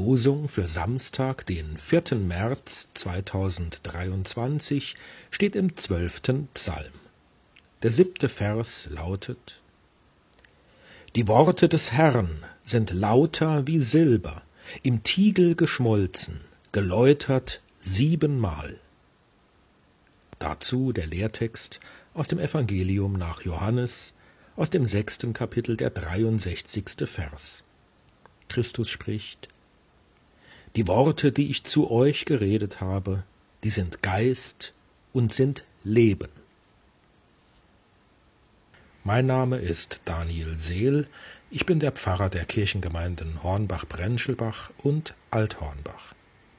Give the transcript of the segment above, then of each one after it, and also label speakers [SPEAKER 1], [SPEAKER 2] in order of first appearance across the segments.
[SPEAKER 1] Losung für Samstag, den 4. März 2023, steht im 12. Psalm. Der 7. Vers lautet: Die Worte des Herrn sind lauter wie Silber, im Tiegel geschmolzen, geläutert 7-mal. Dazu der Lehrtext aus dem Evangelium nach Johannes, aus dem 6. Kapitel, der 63. Vers. Christus spricht: Die Worte, die ich zu euch geredet habe, die sind Geist und sind Leben. Mein Name ist Daniel Seel, ich bin der Pfarrer der Kirchengemeinden Hornbach-Brenschelbach und Althornbach.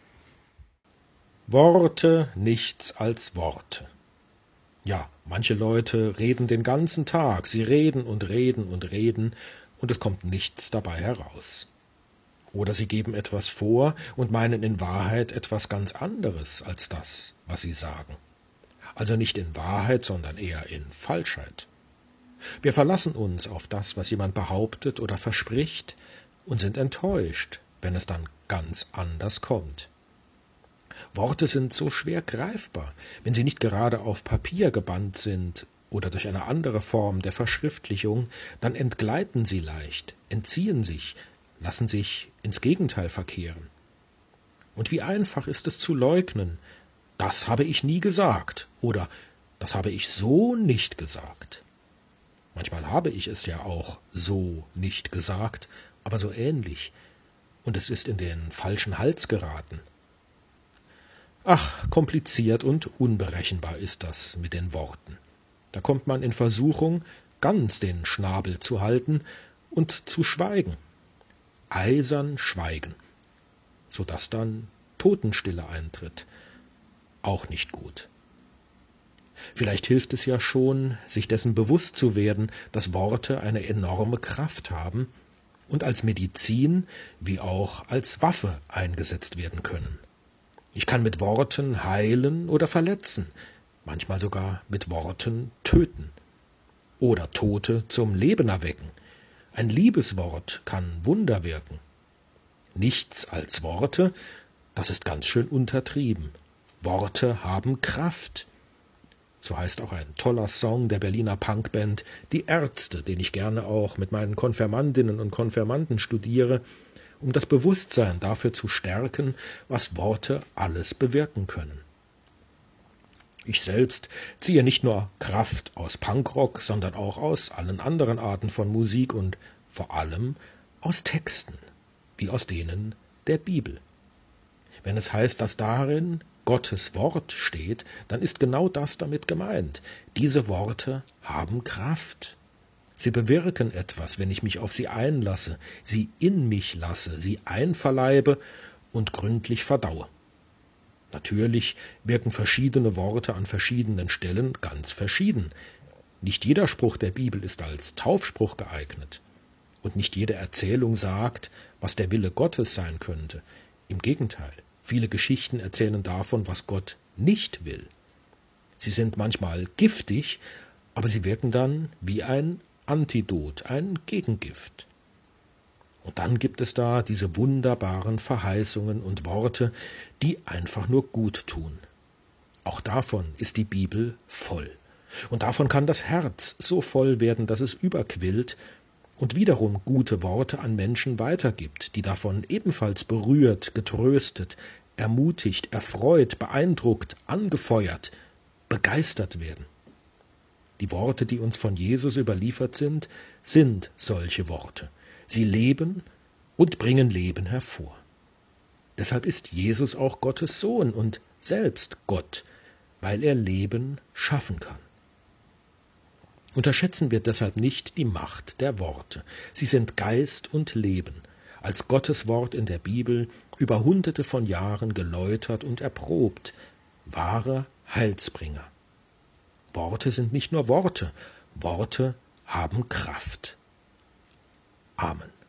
[SPEAKER 1] Worte, nichts als Worte. Ja, manche Leute reden den ganzen Tag, sie reden und reden und reden, und es kommt nichts dabei heraus. Oder sie geben etwas vor und meinen in Wahrheit etwas ganz anderes als das, was sie sagen. Also nicht in Wahrheit, sondern eher in Falschheit. Wir verlassen uns auf das, was jemand behauptet oder verspricht, und sind enttäuscht, wenn es dann ganz anders kommt. Worte sind so schwer greifbar, wenn sie nicht gerade auf Papier gebannt sind oder durch eine andere Form der Verschriftlichung, dann entgleiten sie leicht, entziehen sich, lassen sich ins Gegenteil verkehren. Und wie einfach ist es zu leugnen: Das habe ich nie gesagt oder das habe ich so nicht gesagt. Manchmal habe ich es ja auch so nicht gesagt, aber so ähnlich, und es ist in den falschen Hals geraten. Ach, kompliziert und unberechenbar ist das mit den Worten. Da kommt man in Versuchung, ganz den Schnabel zu halten und zu schweigen. Eisern schweigen, sodass dann Totenstille eintritt. Auch nicht gut. Vielleicht hilft es ja schon, sich dessen bewusst zu werden, dass Worte eine enorme Kraft haben und als Medizin wie auch als Waffe eingesetzt werden können. Ich kann mit Worten heilen oder verletzen, manchmal sogar mit Worten töten oder Tote zum Leben erwecken. Ein Liebeswort kann Wunder wirken. Nichts als Worte, das ist ganz schön untertrieben. Worte haben Kraft. So heißt auch ein toller Song der Berliner Punkband Die Ärzte, den ich gerne auch mit meinen Konfirmandinnen und Konfirmanden studiere, um das Bewusstsein dafür zu stärken, was Worte alles bewirken können. Ich selbst ziehe nicht nur Kraft aus Punkrock, sondern auch aus allen anderen Arten von Musik und vor allem aus Texten, wie aus denen der Bibel. Wenn es heißt, dass darin Gottes Wort steht, dann ist genau das damit gemeint. Diese Worte haben Kraft. Sie bewirken etwas, wenn ich mich auf sie einlasse, sie in mich lasse, sie einverleibe und gründlich verdaue. Natürlich wirken verschiedene Worte an verschiedenen Stellen ganz verschieden. Nicht jeder Spruch der Bibel ist als Taufspruch geeignet. Und nicht jede Erzählung sagt, was der Wille Gottes sein könnte. Im Gegenteil, viele Geschichten erzählen davon, was Gott nicht will. Sie sind manchmal giftig, aber sie wirken dann wie ein Antidot, ein Gegengift. Und dann gibt es da diese wunderbaren Verheißungen und Worte, die einfach nur gut tun. Auch davon ist die Bibel voll. Und davon kann das Herz so voll werden, dass es überquillt und wiederum gute Worte an Menschen weitergibt, die davon ebenfalls berührt, getröstet, ermutigt, erfreut, beeindruckt, angefeuert, begeistert werden. Die Worte, die uns von Jesus überliefert sind solche Worte. Sie leben und bringen Leben hervor. Deshalb ist Jesus auch Gottes Sohn und selbst Gott, weil er Leben schaffen kann. Unterschätzen wir deshalb nicht die Macht der Worte. Sie sind Geist und Leben, als Gottes Wort in der Bibel über Hunderte von Jahren geläutert und erprobt, wahre Heilsbringer. Worte sind nicht nur Worte, Worte haben Kraft. Amen.